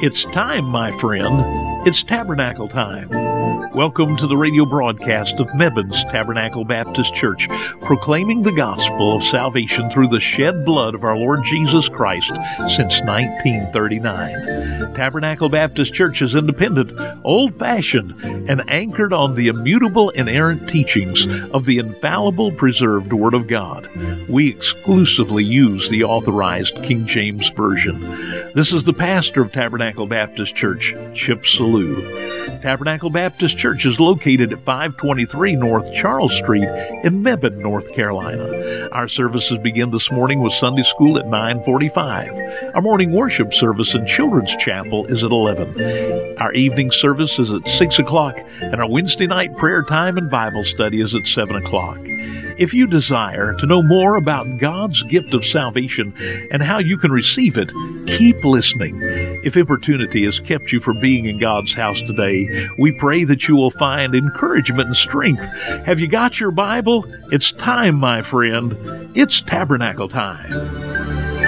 It's time, my friend. It's tabernacle time. Welcome to the radio broadcast of Mebbin's Tabernacle Baptist Church, proclaiming the gospel of salvation through the shed blood of our Lord Jesus Christ since 1939. Tabernacle Baptist Church is independent, old-fashioned, and anchored on the immutable, inerrant teachings of the infallible, preserved Word of God. We exclusively use the authorized King James Version. This is the pastor of Tabernacle Baptist Church, Chip Salou. Tabernacle Baptist Church is located at 523 North Charles Street in Mebane, North Carolina. Our services begin this morning with Sunday school at 9:45. Our morning worship service and children's chapel is at 11. Our evening service is at 6 o'clock, and our Wednesday night prayer time and Bible study is at 7 o'clock. If you desire to know more about God's gift of salvation and how you can receive it, keep listening. If opportunity has kept you from being in God's house today, we pray that you will find encouragement and strength. Have you got your Bible? It's time, my friend. It's tabernacle time.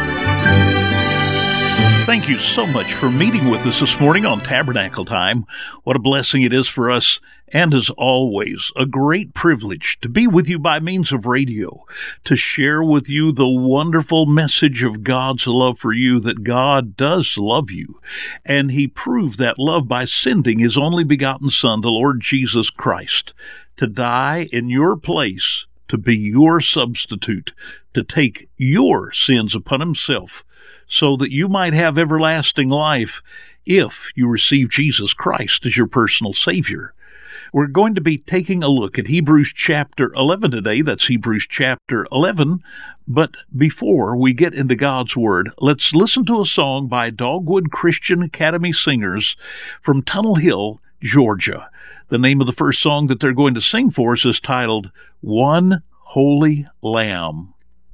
Thank you so much for meeting with us this morning on Tabernacle Time. What a blessing it is for us, and as always, a great privilege to be with you by means of radio, to share with you the wonderful message of God's love for you, that God does love you, and He proved that love by sending His only begotten Son, the Lord Jesus Christ, to die in your place, to be your substitute, to take your sins upon Himself, so that you might have everlasting life if you receive Jesus Christ as your personal Savior. We're going to be taking a look at Hebrews chapter 11 today. That's Hebrews chapter 11. But before we get into God's Word, let's listen to a song by Dogwood Christian Academy singers from Tunnel Hill, Georgia. The name of the first song that they're going to sing for us is titled, One Holy Lamb.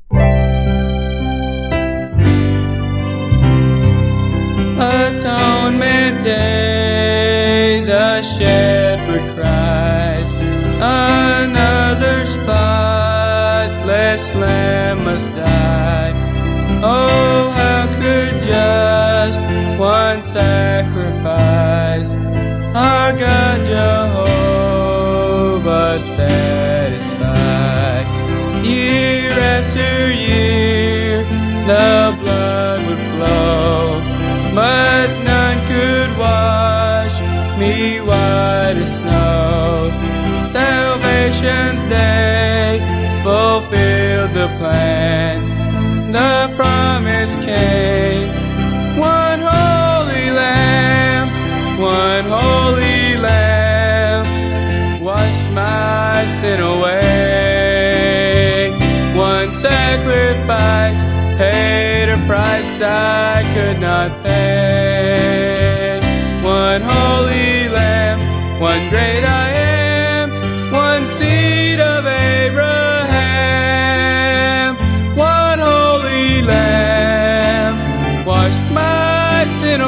Atonement Day, the shepherd cries, another spotless lamb must die. Oh, how could just one sacrifice our God Jehovah satisfy? Year after year the blood would flow, but none could wash me white as snow. Salvation's day fulfilled the plan. The promise came. One holy lamb, one holy lamb, washed my sin away. One sacrifice paid a price I could not pay. One holy lamb, one great I am, one seed of Abraham. One holy lamb, washed my sin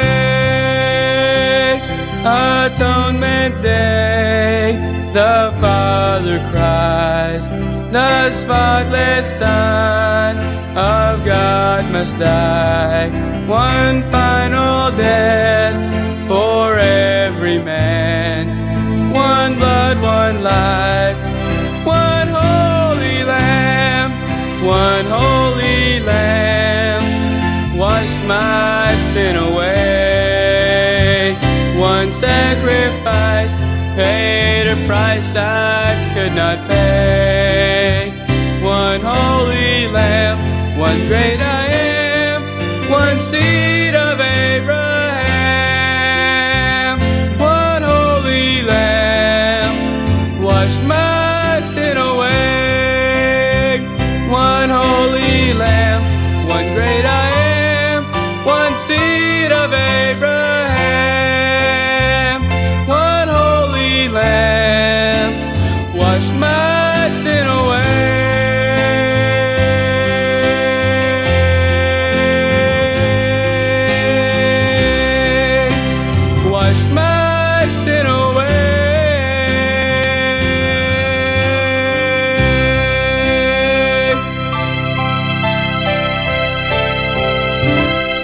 away. Atonement Day, the Father cries, the spotless Son of God must die. One final death for every man. One blood, one life. One holy lamb, one holy lamb, washed my sin away. One sacrifice paid a price I could not pay. One holy lamb, one great I am, one seed of Abraham. One holy lamb, washed my sin away. One holy lamb, one great I am, one seed of Abraham. One holy lamb, washed my sin away.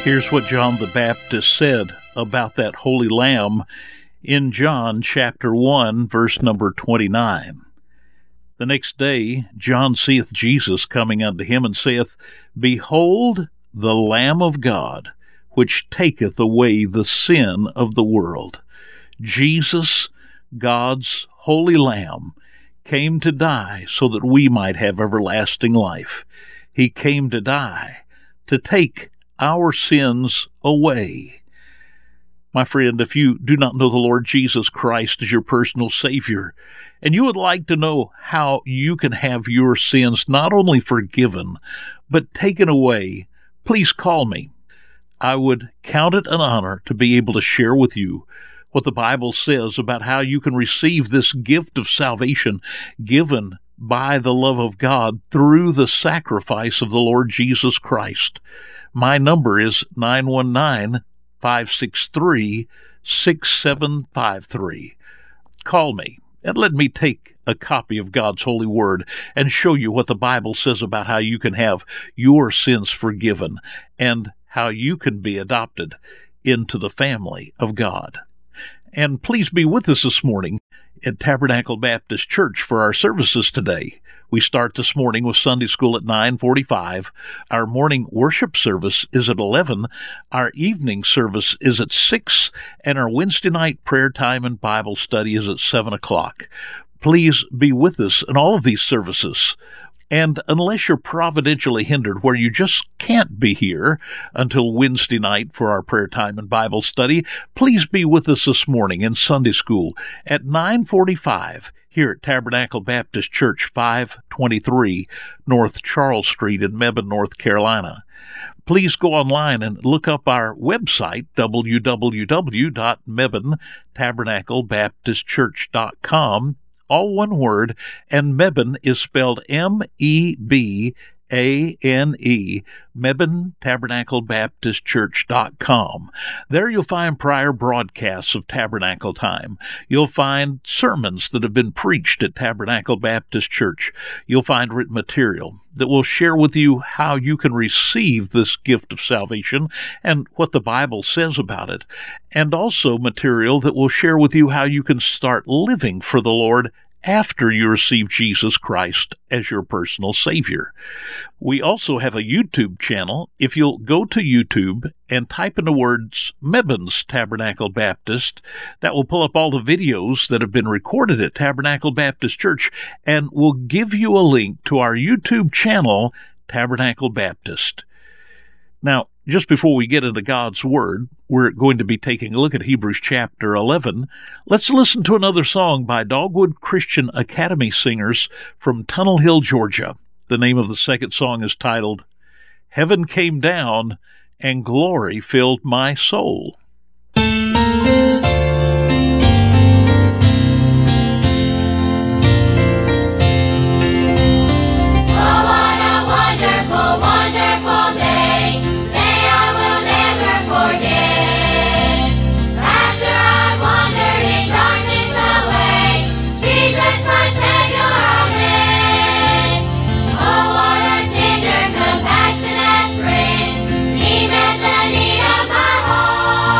Here's what John the Baptist said about that holy lamb in John chapter 1, verse number 29. The next day John seeth Jesus coming unto him, and saith, Behold the Lamb of God, which taketh away the sin of the world. Jesus, God's holy Lamb, came to die so that we might have everlasting life. He came to die to take our sins away. My friend, if you do not know the Lord Jesus Christ as your personal Savior, and you would like to know how you can have your sins not only forgiven, but taken away, please call me. I would count it an honor to be able to share with you what the Bible says about how you can receive this gift of salvation given by the love of God through the sacrifice of the Lord Jesus Christ. My number is 919-563-6753. Call me and let me take a copy of God's holy word and show you what the Bible says about how you can have your sins forgiven and how you can be adopted into the family of God. And please be with us this morning at Tabernacle Baptist Church for our services today. We start this morning with Sunday school at 9:45. Our morning worship service is at 11. Our evening service is at 6. And our Wednesday night prayer time and Bible study is at 7 o'clock. Please be with us in all of these services. And unless you're providentially hindered where you just can't be here until Wednesday night for our prayer time and Bible study, please be with us this morning in Sunday school at 9:45 here at Tabernacle Baptist Church, 523 North Charles Street in Mebane, North Carolina. Please go online and look up our website, www.mebantabernaclebaptistchurch.com. All one word, and Mebane is spelled M-E-B-A-N-E, MebaneTabernacleBaptistChurch.com. There you'll find prior broadcasts of Tabernacle Time. You'll find sermons that have been preached at Tabernacle Baptist Church. You'll find written material that will share with you how you can receive this gift of salvation and what the Bible says about it, and also material that will share with you how you can start living for the Lord after you receive Jesus Christ as your personal Savior. We also have a YouTube channel. If you'll go to YouTube and type in the words Mebane's Tabernacle Baptist, that will pull up all the videos that have been recorded at Tabernacle Baptist Church and will give you a link to our YouTube channel, Tabernacle Baptist. Now, just before we get into God's Word, we're going to be taking a look at Hebrews chapter 11. Let's listen to another song by Dogwood Christian Academy singers from Tunnel Hill, Georgia. The name of the second song is titled, Heaven Came Down and Glory Filled My Soul. He met the need of my heart.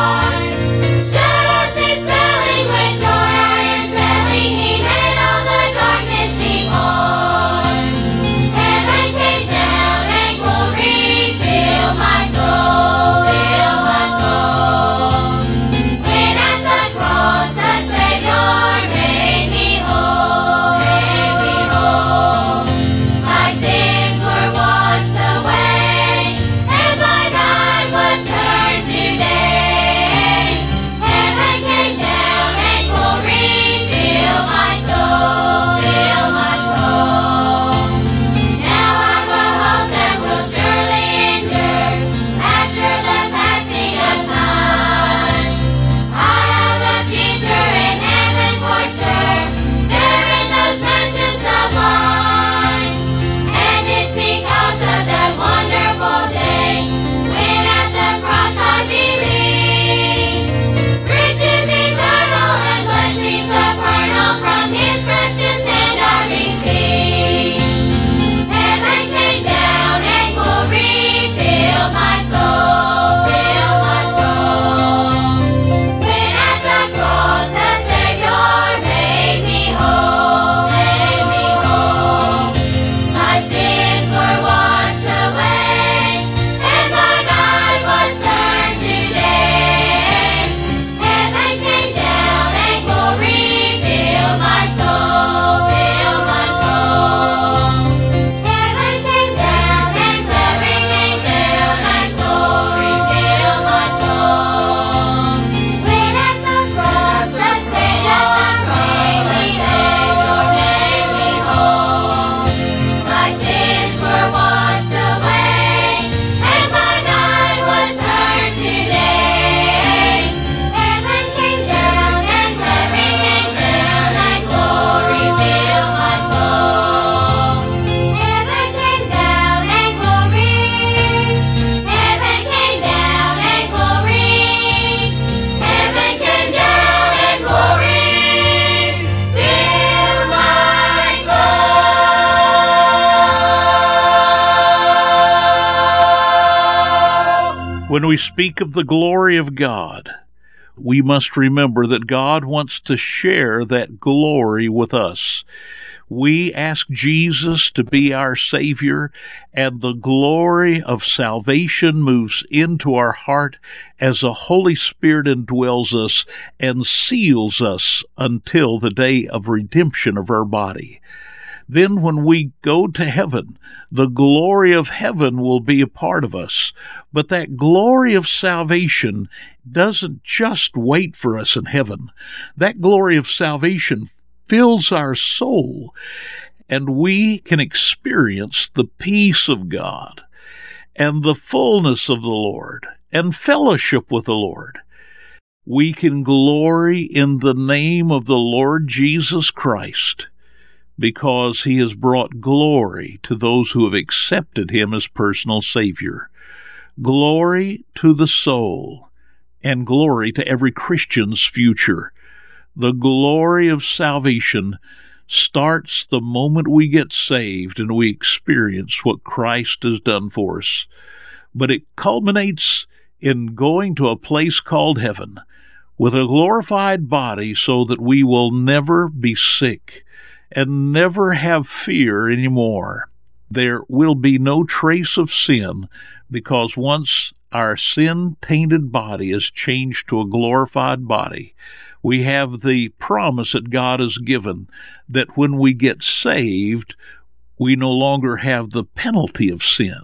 When we speak of the glory of God, we must remember that God wants to share that glory with us. We ask Jesus to be our Savior, and the glory of salvation moves into our heart as the Holy Spirit indwells us and seals us until the day of redemption of our body. Then when we go to heaven, the glory of heaven will be a part of us. But that glory of salvation doesn't just wait for us in heaven. That glory of salvation fills our soul, and we can experience the peace of God and the fullness of the Lord and fellowship with the Lord. We can glory in the name of the Lord Jesus Christ, because he has brought glory to those who have accepted him as personal Savior. Glory to the soul, and glory to every Christian's future. The glory of salvation starts the moment we get saved and we experience what Christ has done for us. But it culminates in going to a place called heaven with a glorified body so that we will never be sick and never have fear anymore. There will be no trace of sin, because once our sin-tainted body is changed to a glorified body, we have the promise that God has given that when we get saved, we no longer have the penalty of sin.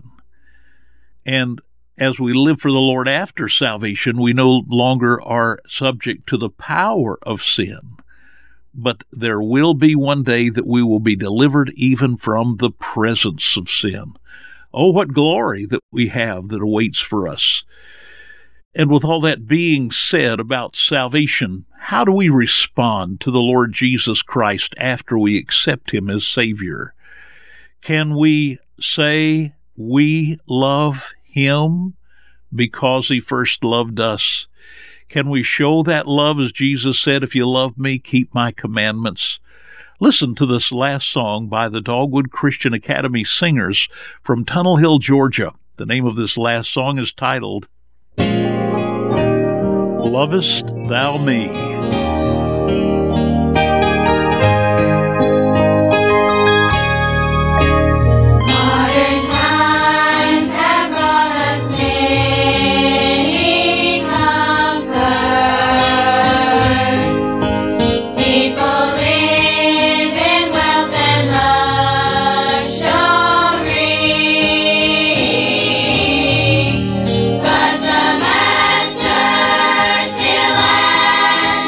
And as we live for the Lord after salvation, we no longer are subject to the power of sin. But there will be one day that we will be delivered even from the presence of sin. Oh, what glory that we have that awaits for us. And with all that being said about salvation, how do we respond to the Lord Jesus Christ after we accept him as Savior? Can we say we love him because he first loved us? Can we show that love as Jesus said, if you love me, keep my commandments? Listen to this last song by the Dogwood Christian Academy Singers from Tunnel Hill, Georgia. The name of this last song is titled, Lovest Thou Me? But the Master still asks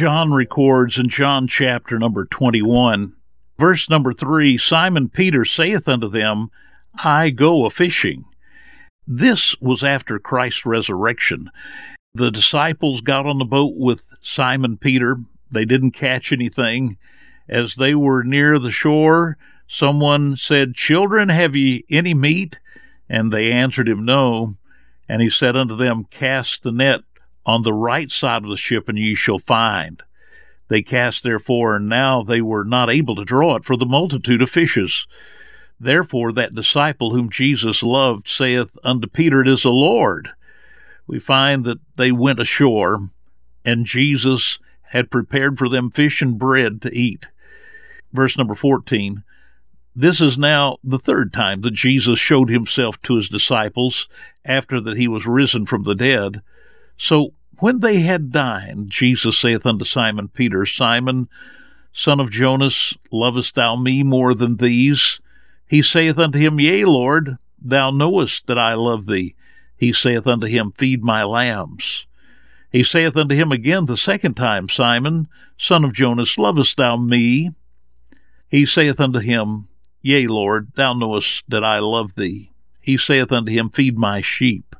John records in John chapter number 21, verse number 3, Simon Peter saith unto them, I go a-fishing. This was after Christ's resurrection. The disciples got on the boat with Simon Peter. They didn't catch anything. As they were near the shore, someone said, Children, have ye any meat? And they answered him, No. And he said unto them, Cast the net on the right side of the ship, and ye shall find. They cast therefore, and now they were not able to draw it for the multitude of fishes. Therefore that disciple whom Jesus loved saith unto Peter, It is the Lord. We find that they went ashore, and Jesus had prepared for them fish and bread to eat. Verse number 14, this is now the third time that Jesus showed himself to his disciples after that he was risen from the dead. So when they had dined, Jesus saith unto Simon Peter, Simon, son of Jonas, lovest thou me more than these? He saith unto him, Yea, Lord, thou knowest that I love thee. He saith unto him, Feed my lambs. He saith unto him again the second time, Simon, son of Jonas, lovest thou me? He saith unto him, Yea, Lord, thou knowest that I love thee. He saith unto him, Feed my sheep.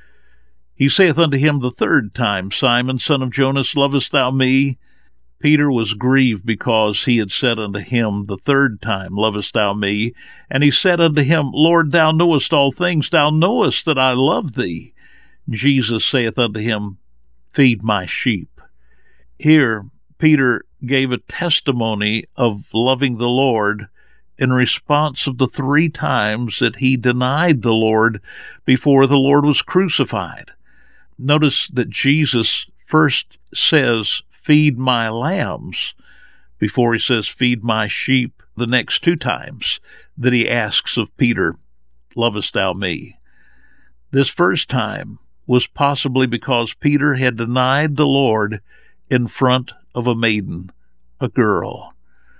He saith unto him the third time, Simon, son of Jonas, lovest thou me? Peter was grieved because he had said unto him the third time, Lovest thou me? And he said unto him, Lord, thou knowest all things, thou knowest that I love thee. Jesus saith unto him, Feed my sheep. Here, Peter gave a testimony of loving the Lord in response of the 3 times that he denied the Lord before the Lord was crucified. Notice that Jesus first says, Feed my lambs, before he says, Feed my sheep, the next 2 times that he asks of Peter, Lovest thou me? This first time was possibly because Peter had denied the Lord in front of a maiden, a girl,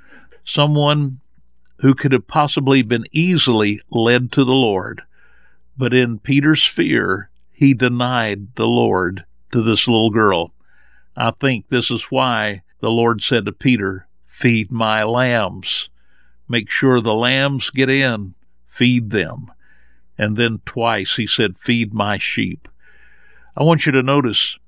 someone who could have possibly been easily led to the Lord. But in Peter's fear, he denied the Lord to this little girl. I think this is why the Lord said to Peter, Feed my lambs. Make sure the lambs get in. Feed them. And then twice he said, Feed my sheep. I want you to notice,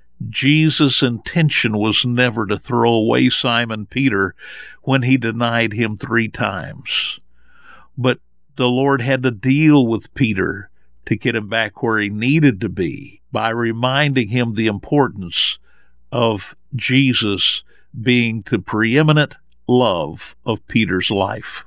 Jesus' intention was never to throw away Simon Peter when he denied him 3 times. But the Lord had to deal with Peter to get him back where he needed to be by reminding him the importance of Jesus being the preeminent love of Peter's life.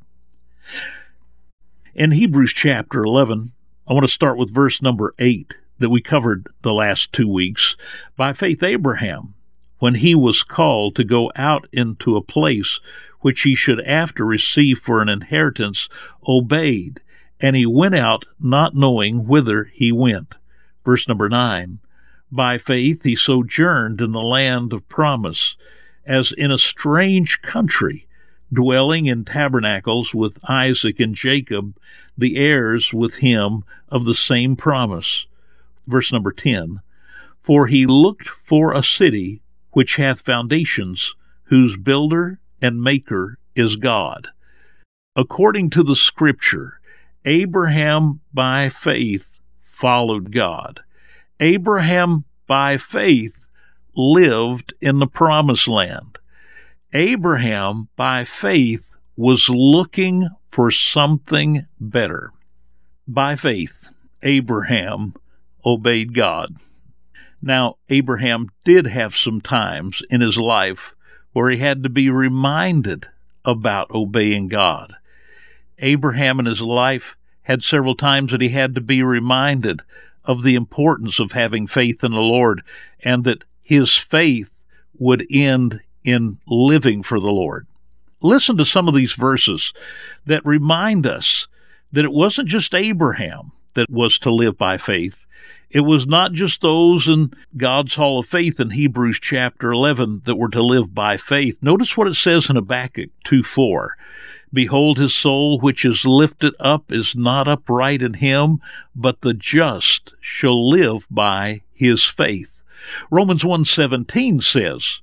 In Hebrews chapter 11, I want to start with verse number 8 that we covered the last 2 weeks. By faith Abraham, when he was called to go out into a place which he should after receive for an inheritance, obeyed, and he went out not knowing whither he went. Verse number 9, by faith he sojourned in the land of promise, as in a strange country, dwelling in tabernacles with Isaac and Jacob, the heirs with him of the same promise. Verse number 10, for he looked for a city which hath foundations, whose builder and maker is God. According to the Scripture, Abraham by faith followed God. Abraham by faith lived in the promised land. Abraham by faith was looking for something better. By faith, Abraham obeyed God. Now, Abraham did have some times in his life where he had to be reminded about obeying God. Abraham in his life had several times that he had to be reminded of the importance of having faith in the Lord, and that his faith would end in living for the Lord. Listen to some of these verses that remind us that it wasn't just Abraham that was to live by faith. It was not just those in God's Hall of Faith in Hebrews chapter 11 that were to live by faith. Notice what it says in Habakkuk 2:4. Behold, his soul which is lifted up is not upright in him, but the just shall live by his faith. Romans 1:17 says,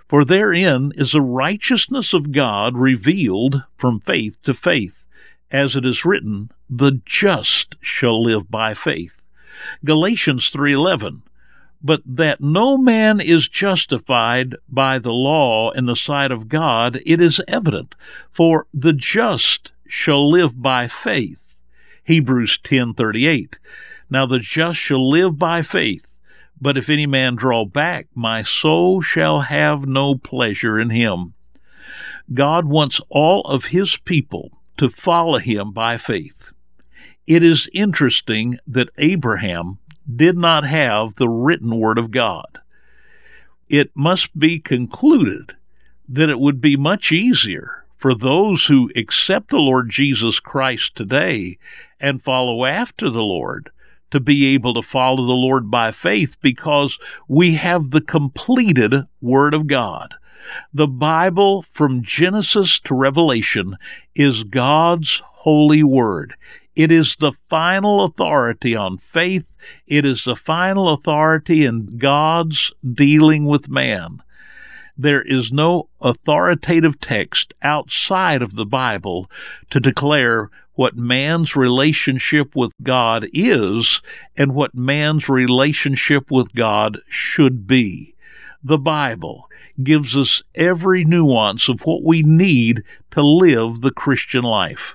For therein is the righteousness of God revealed from faith to faith, as it is written, the just shall live by faith. Galatians 3:11, but that no man is justified by the law in the sight of God, it is evident, for the just shall live by faith. Hebrews 10:38, now the just shall live by faith, but if any man draw back, my soul shall have no pleasure in him. God wants all of his people to follow him by faith. It is interesting that Abraham did not have the written word of God. It must be concluded that it would be much easier for those who accept the Lord Jesus Christ today and follow after the Lord to be able to follow the Lord by faith, because we have the completed Word of God. The Bible, from Genesis to Revelation, is God's holy Word. It is the final authority on faith. It is the final authority in God's dealing with man. There is no authoritative text outside of the Bible to declare what man's relationship with God is and what man's relationship with God should be. The Bible gives us every nuance of what we need to live the Christian life.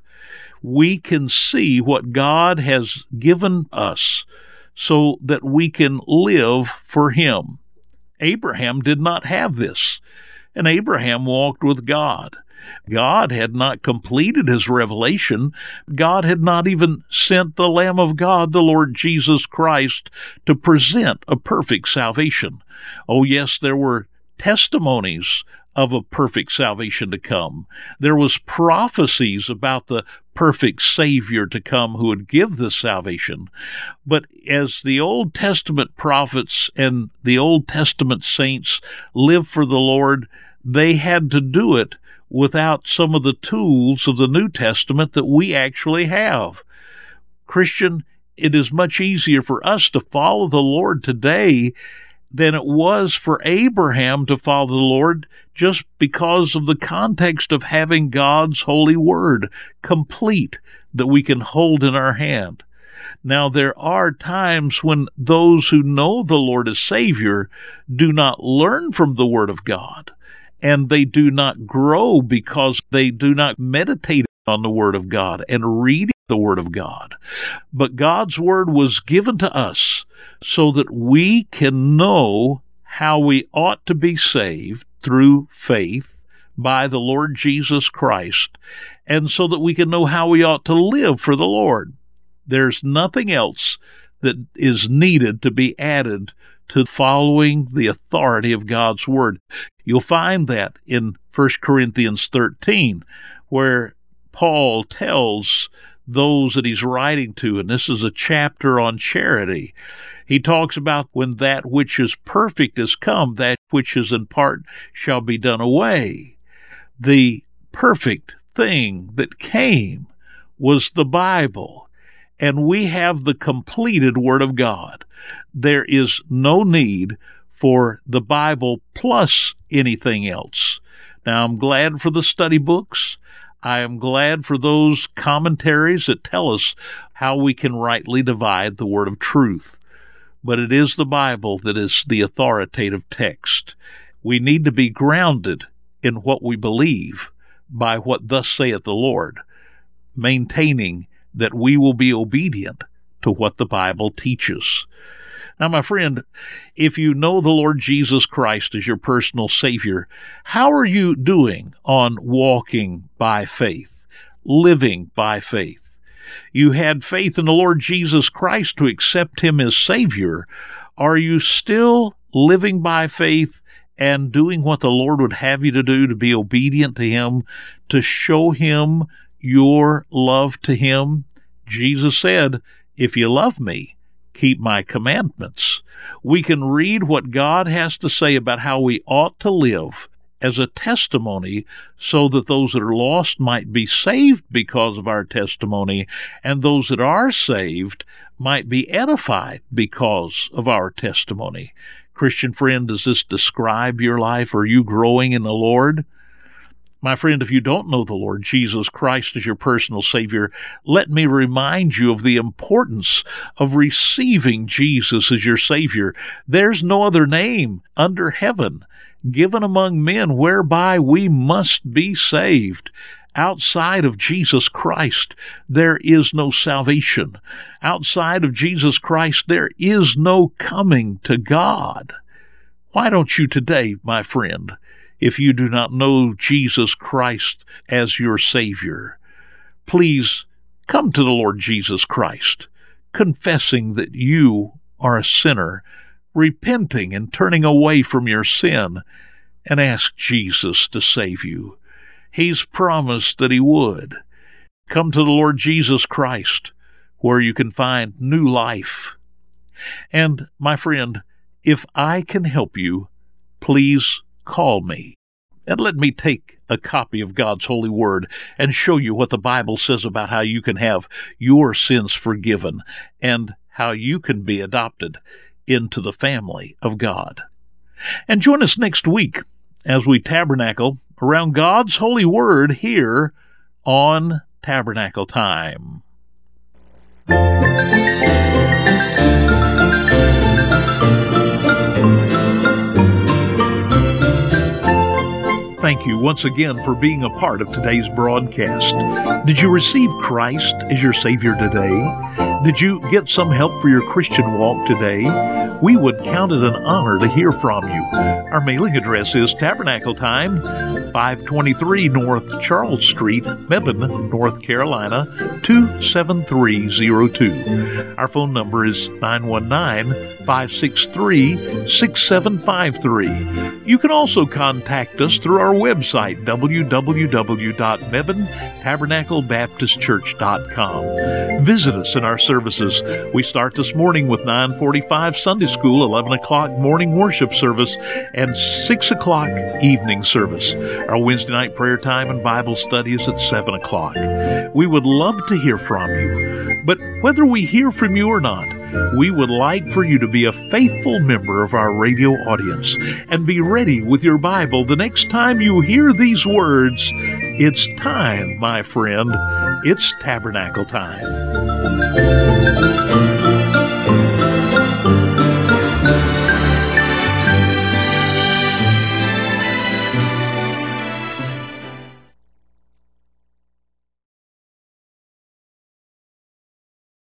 We can see what God has given us so that we can live for Him. Abraham did not have this, and Abraham walked with God. God had not completed his revelation. God had not even sent the Lamb of God, the Lord Jesus Christ, to present a perfect salvation. Oh, yes, there were testimonies of a perfect salvation to come. There was prophecies about the perfect Savior to come who would give this salvation. But as the Old Testament prophets and the Old Testament saints lived for the Lord, they had to do it without some of the tools of the New Testament that we actually have. Christian, it is much easier for us to follow the Lord today than it was for Abraham to follow the Lord, just because of the context of having God's holy word complete that we can hold in our hand. Now, there are times when those who know the Lord as Savior do not learn from the Word of God, and they do not grow because they do not meditate on the Word of God and read the Word of God. But God's Word was given to us so that we can know how we ought to be saved through faith by the Lord Jesus Christ, and so that we can know how we ought to live for the Lord. There's nothing else that is needed to be added to following the authority of God's Word. You'll find that in 1 Corinthians 13, where Paul tells those that he's writing to, and this is a chapter on charity. He talks about when that which is perfect is come, that which is in part shall be done away. The perfect thing that came was the Bible, and we have the completed Word of God. There is no need for the Bible plus anything else. Now, I'm glad for the study books. I am glad for those commentaries that tell us how we can rightly divide the word of truth. But it is the Bible that is the authoritative text. We need to be grounded in what we believe by what thus saith the Lord, maintaining that we will be obedient to what the Bible teaches. Now, my friend, if you know the Lord Jesus Christ as your personal Savior, how are you doing on walking by faith, living by faith? You had faith in the Lord Jesus Christ to accept Him as Savior. Are you still living by faith and doing what the Lord would have you to do, to be obedient to Him, to show Him your love to Him? Jesus said, if you love me, keep my commandments. We can read what God has to say about how we ought to live as a testimony, so that those that are lost might be saved because of our testimony, and those that are saved might be edified because of our testimony. Christian friend, does this describe your life? Are you growing in the Lord? My friend, if you don't know the Lord Jesus Christ as your personal Savior, let me remind you of the importance of receiving Jesus as your Savior. There's no other name under heaven given among men whereby we must be saved. Outside of Jesus Christ, there is no salvation. Outside of Jesus Christ, there is no coming to God. Why don't you today, my friend, if you do not know Jesus Christ as your Savior, please come to the Lord Jesus Christ, confessing that you are a sinner, repenting and turning away from your sin, and ask Jesus to save you. He's promised that He would. Come to the Lord Jesus Christ, where you can find new life. And, my friend, if I can help you, please call me, and let me take a copy of God's holy word and show you what the Bible says about how you can have your sins forgiven and how you can be adopted into the family of God. And join us next week as we tabernacle around God's holy word here on Tabernacle Time. Thank you once again for being a part of today's broadcast. Did you receive Christ as your Savior today? Did you get some help for your Christian walk today? We would count it an honor to hear from you. Our mailing address is Tabernacle Time, 523 North Charles Street, Mebane, North Carolina, 27302. Our phone number is 919-563-6753. You can also contact us through our website, www.mebantabernaclebaptistchurch.com. Visit us in our services. We start this morning with 9:45 Sunday School, 11 o'clock morning worship service, and 6 o'clock evening service. Our Wednesday night prayer time and Bible study is at 7 o'clock. We would love to hear from you, but whether we hear from you or not, we would like for you to be a faithful member of our radio audience and be ready with your Bible the next time you hear these words. It's time, my friend. It's Tabernacle Time.